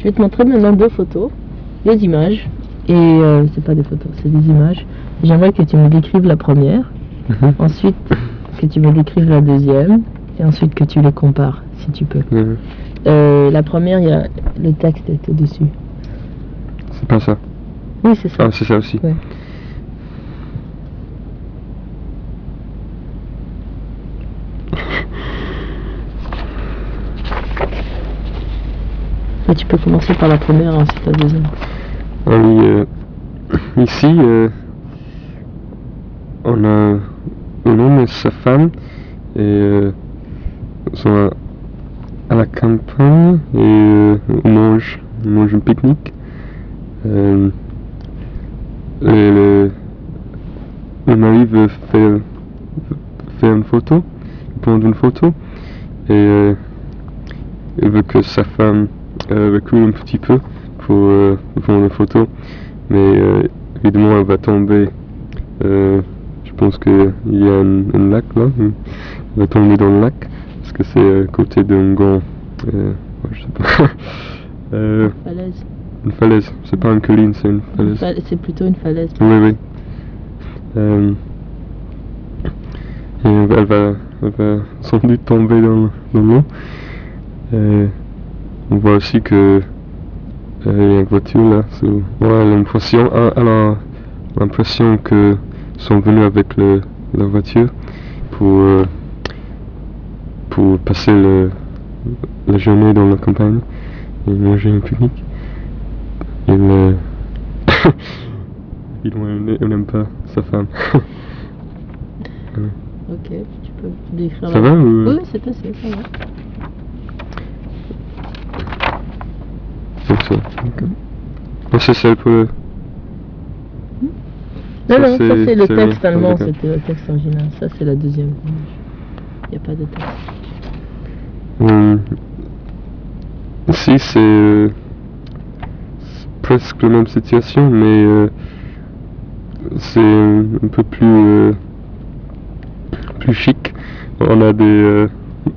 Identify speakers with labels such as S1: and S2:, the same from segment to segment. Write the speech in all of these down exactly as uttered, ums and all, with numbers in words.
S1: vais te montrer maintenant deux photos, des images. Et euh, c'est pas des photos, c'est des images. J'aimerais que tu me décrives la première,
S2: Mhm.
S1: ensuite que tu me décrives la deuxième, et ensuite que tu les compares, si tu peux.
S2: Mhm.
S1: Euh, la première, il y a le texte est au-dessus.
S2: C'est pas ça.
S1: Oui, c'est ça.
S2: Ah, c'est ça aussi.
S1: Ouais. Et tu peux commencer par la première, ensuite la deuxième.
S2: Ah oui, euh, ici, euh, on a un homme et sa femme, et euh, ils sont à, à la campagne, et euh, on mange, on mange un pique-nique. Euh, et le, le mari veut faire, veut faire une photo, prendre une photo, et euh, il veut que sa femme euh, recule un petit peu pour euh, prendre une photo, mais euh, évidemment elle va tomber. Euh, je pense qu'il y a un, un lac là, elle va tomber dans le lac parce que c'est à côté d'un grand, euh, je sais pas, euh,
S1: Falaise.
S2: une falaise. C'est pas une colline, c'est une falaise.
S1: Fa c'est plutôt une falaise.
S2: Oui, oui. Euh, et elle va, elle va sans doute tomber dans, dans l'eau. Euh, on voit aussi que euh, il y a une voiture là. So, ouais, elle a l'impression, elle a l'impression que sont venus avec le, la voiture pour euh, pour passer le, la journée dans la campagne et manger un pique-nique. Il euh, il n'aime pas sa femme.
S1: Ok, tu peux décrire.
S2: Ça
S1: la...
S2: va ou...
S1: Oui, c'est assez, ça va.
S2: Donc ça. Okay. Ah, c'est celle pour le...
S1: Non, non, ça c'est le texte
S2: rien.
S1: allemand,
S2: Ah,
S1: c'était le texte original. Ça c'est la deuxième. Il n'y a pas de texte.
S2: Hum, ici c'est euh, presque la même situation, mais euh, c'est un peu plus euh, plus chic. On a des euh,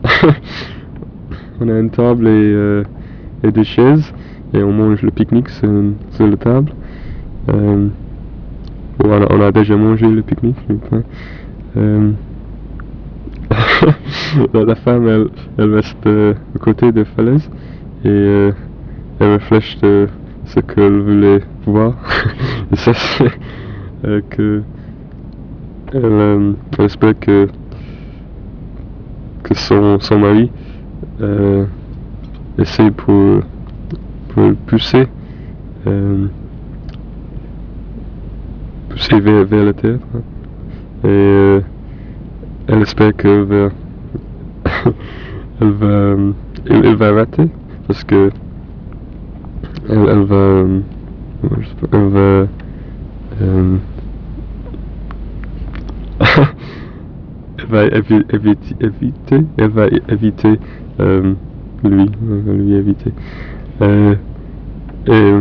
S2: on a une table et, euh, et des chaises et on mange le pique-nique sur, sur la table. Euh, voilà, on a déjà mangé le pique-nique. Euh, la, la femme elle, elle reste euh, à côté de falaise et euh, elle réfléchit de ce qu'elle voulait voir. Et ça c'est euh, que elle, euh, elle espère que que son, son mari euh, essaie pour, pour le pousser euh, pousser vers, vers la terre et euh, elle espère qu'elle va elle va elle, elle va rater parce que elle, elle va je sais pas, elle va euh, elle va évi éviter, éviter elle va éviter euh, lui elle va lui éviter euh, et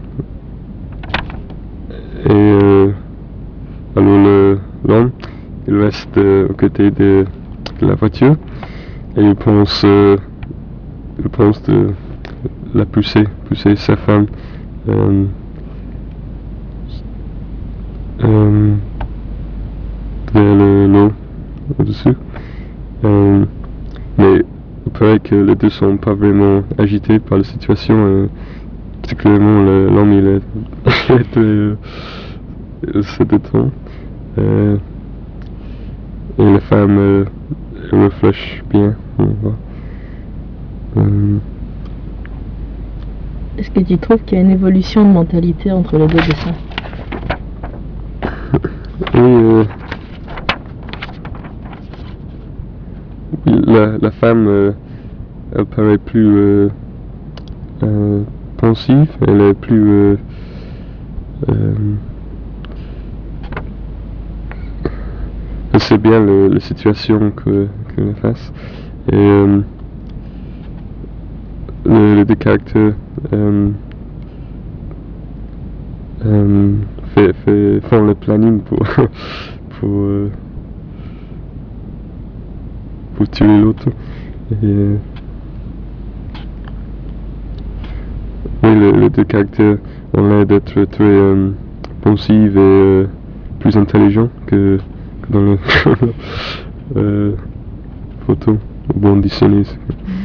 S2: et euh, alors l'homme il reste euh, aux côtés de, de la voiture et il pense euh, il pense de la pousser pousser sa femme euh, euh, vers l'eau au-dessus. Euh, mais il paraît que les deux sont pas vraiment agités par la situation. Euh, particulièrement l'homme il est, il est euh, il se détend. Euh, et la femme euh, elle réfléchit bien. Euh,
S1: Est-ce que tu trouves qu'il y a une évolution de mentalité entre les deux dessins?
S2: oui, euh, la, la femme euh, elle paraît plus euh, euh, pensive, elle est plus euh, euh, elle sait bien le, la situation que qu'elle fasse et euh, le, les deux caractères euh, euh, fait, fait, font le planning pour pour euh, pour tuer l'autre et euh, oui, le- les deux caractères ont l'air d'être très euh, pensifs et euh, plus intelligents que, que dans la euh, photo, ou bande dessinée.